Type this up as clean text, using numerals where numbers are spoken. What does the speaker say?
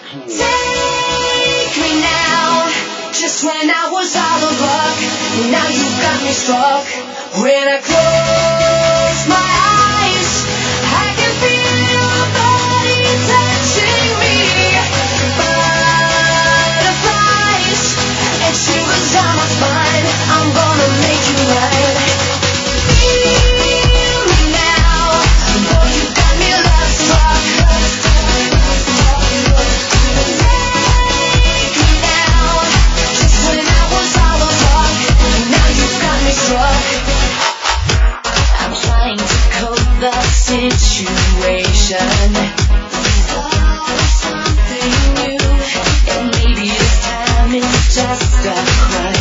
Take me now, just when I was out of luck. Now you got me stuck. When I close my eyes, I can feel your body touching me. Butterflies and shivers down my spine. I'm gonna make you mine. Feel me now, boy, you got me love struck. Take me now, just when I was out of luck. Now you got me struck. I'm trying to cope the situation. Something new, and maybe this time it's just a crush.